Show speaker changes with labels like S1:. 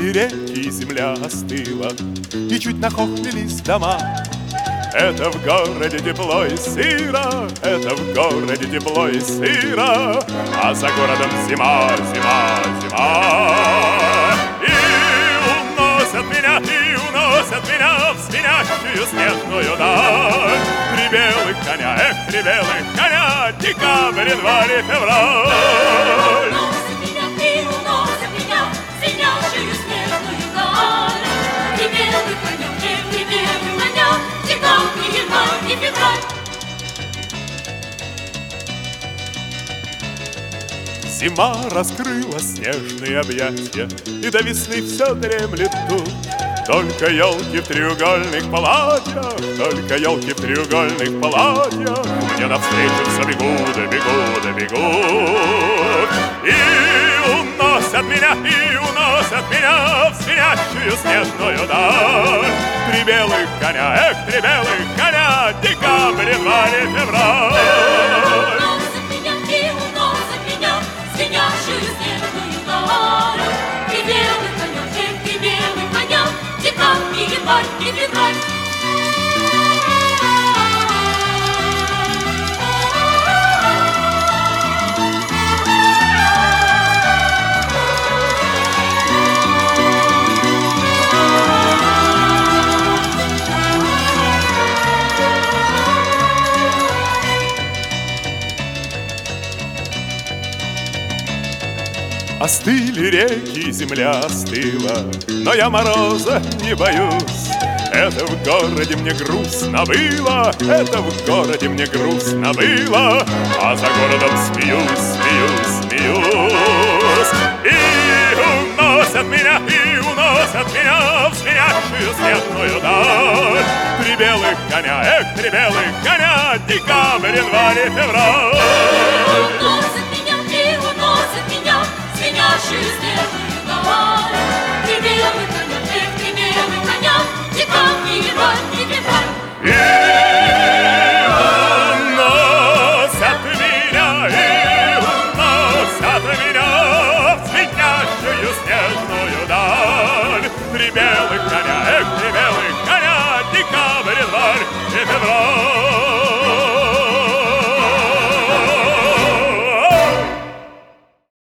S1: Остыли реки, и земля остыла, и чуть нахохлились дома. Это в городе тепло и сыро, это в городе тепло и сыро, а за городом зима, зима, зима. И уносят меня в звенящую снежную даль. Три белых коня, три белых коня, декабрь, январь и февраль.
S2: Уносят меня в звенящую снежную даль. Три белых коня, декабрь, январь и февраль.
S1: Зима раскрыла снежные объятия, и до весны все дремлет тут. Только елки в треугольных платьях, только елки в треугольных платьях мне навстречу все бегут, да бегут, да бегут. И уносят меня в звенящую снежную даль. Три белых коня, три белых коня, декабрь, январь и февраль.
S2: Звенящую снежную даль. Три белых коня, декабрь, январь и февраль.
S1: Остыли реки, земля остыла, но я мороза не боюсь. Это в городе мне грустно было, это в городе мне грустно было, а за городом смеюсь, смеюсь, смеюсь. И уносят меня в звенящую снежную даль. Три белых коня, три белых коня, декабрь, январь и февраль.
S2: Звенящую снежную даль. Три белых коня, декабрь, январь и февраль.